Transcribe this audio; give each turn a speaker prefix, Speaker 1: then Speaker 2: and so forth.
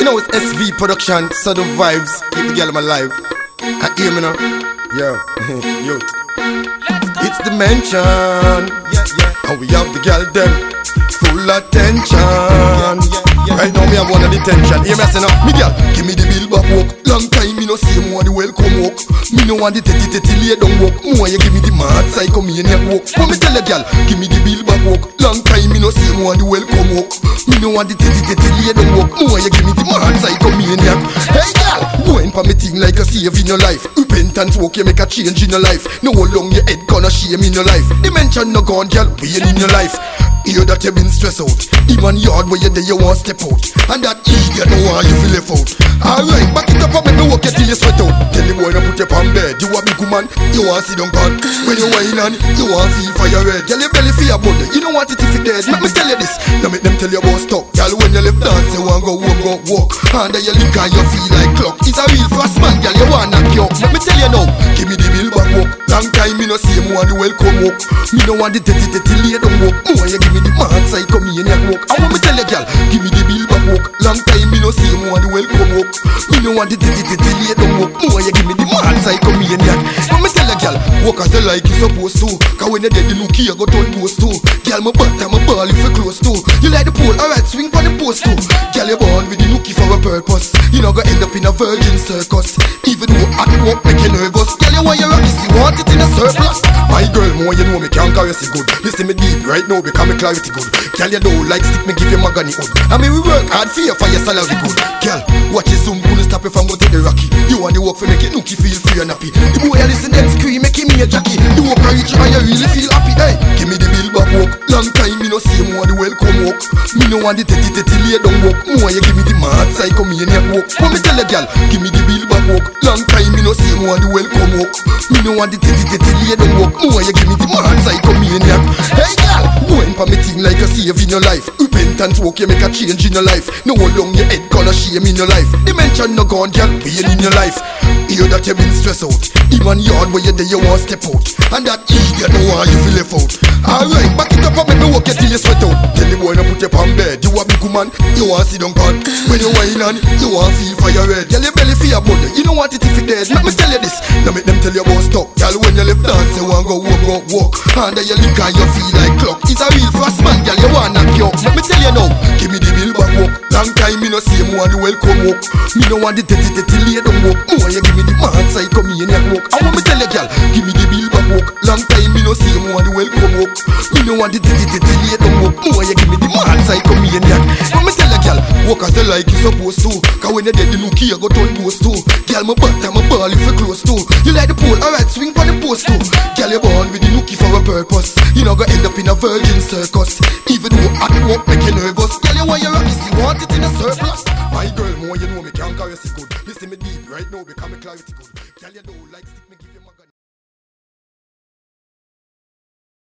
Speaker 1: know it's SV production, so the vibes keep the girl alive. I hear me now, yo, youth. It's the mansion, and we have the girl them full attention. Right now me have one of the tension. Hear me say now, me girl, give me the bill back walk. Long time me no see more the welcome walk. Me no want the tete lay down walk. More you give me the mad psycho maniac walk. But me tell you girl, give me the bill back walk. Long time me no see more the welcome walk. Me no want the tete lay down walk. More you give me the mad psycho maniac. Hey girl, going for me thing like a save in your life. Repentance walk you make a change in your life. No how long your head gonna shame in your life. Dimension no gone girl, pain in your life. Hear that you been stressed out. Even yard where you there you want step out. And that idiot no want you feel left out. Alright, back it up and make me walk you till you sweat out. Tell the boy no put your on bed. You a big woman, you want sit down bad. When you whine on, you want feel for your head. Tell your belly for your body, you don't want it if it dead. Let me tell you this, now make them tell you about stuck. Girl when you left dance, you want go home, go walk. Under your lick and you feel like clock. It's a real fast man, girl, you want knock you up. Let me tell you now, give me the bill back walk. Long time me no see more the welcome walk. Me no want the tete lay down walk. More you give me the mad psycho maniac walk. I want me tell you girl, give me the bill back walk. Long time me no see more the welcome walk. Me no want the tete lay down walk. More you give me the mad psycho maniac. But me tell you girl, walk as you like you supposed to. Cause when you dead the look here go turn post too. Girl my butt and my ball if you close to. You like the pole, alright swing for the post too. Girl you born with the lookie for a purpose. You not gonna end up in a virgin circus. Even though I walk make you nervous. Girl you want your rock, you want it in a surplus. My girl more you know me can't carry you good. Listen me deep right now because me clarity good. Girl you don't like stick me give you magani hood. I mean we work hard for your salary good. Girl watch your zoom couldn't stop you from go take the rocky. You want the work for make it nookie feel free and happy. The boy you listen them scream make him a jockey. The work I reach and you really feel happy. Hey give me the bill back walk. Long time me no see more the welcome walk. Me no want the tete lay down walk. More you give me the mad psycho maniac walk. But me tell you girl, give me the bill back walk. Long time me no see more the welcome walk. Me no want the tete lay down walk. More you give me the mad psycho maniac. Hey girl, going for me thing like a save in your life. Repentance walk you make a change in your life. No how long your head gonna shame in your life. Dimension no gone girl, pain in your life. Hear that you been stressed out. Even yard where you there you want step out. And that idiot no want you feel left out. Alright, back it up and make me walk you till you sweat out. Tell the boy no put your on bed. You a big woman, you want sit down bad. When you whine on, you want feel for your head. Girl your belly for your body, you don't want it if it dead. Let me tell you this, now make them tell you about stuck. Girl when you left dance, you want go home, go walk. Under your lick and you feel like clock. It's a real fast man, girl you want knock you up. Let me tell you now, give me the bill back walk. Long time me no see more the welcome walk. Me no want the tete lay down walk. More you give me the mad psycho maniac walk. I want me tell you girl, give me the bill back walk. Long time me no see more the welcome walk. Me no want the tete lay down walk. More you give me the mad psycho maniac. But me tell you girl, walk as you like you supposed to. Cause when you dead the look here go turn post too. Girl my butt and my ball if you close to. You like the pole, alright swing for the post too. Girl you born with the lookie for a purpose. You not gonna end up in a virgin circus. Even though I walk make you nervous. Girl you want your rock, you want it in a surplus. My girl more you know me can't carry you good. Listen me deep right now because me clarity good. Girl you don't like stick me